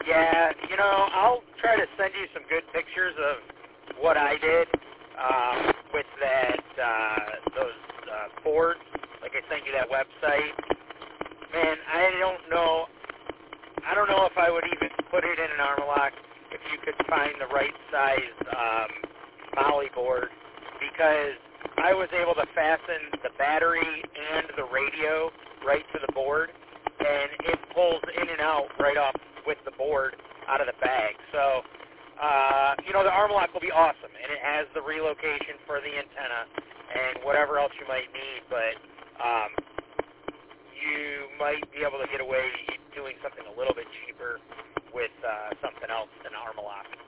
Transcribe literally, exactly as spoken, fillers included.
Yeah, you know, I'll try to send you some good pictures of what I did um, with that uh, those uh, boards. Like I sent you that website. Man, I don't know. I don't know if I would even put it in an Armalock if you could find the right size um, molly board, because I was able to fasten the battery and the radio right to the board, and it pulls in and out right off with the board out of the bag. So, uh, you know, the Armalock will be awesome, and it has the relocation for the antenna and whatever else you might need, but um, you might be able to get away doing something a little bit cheaper with uh, something else than Armalock.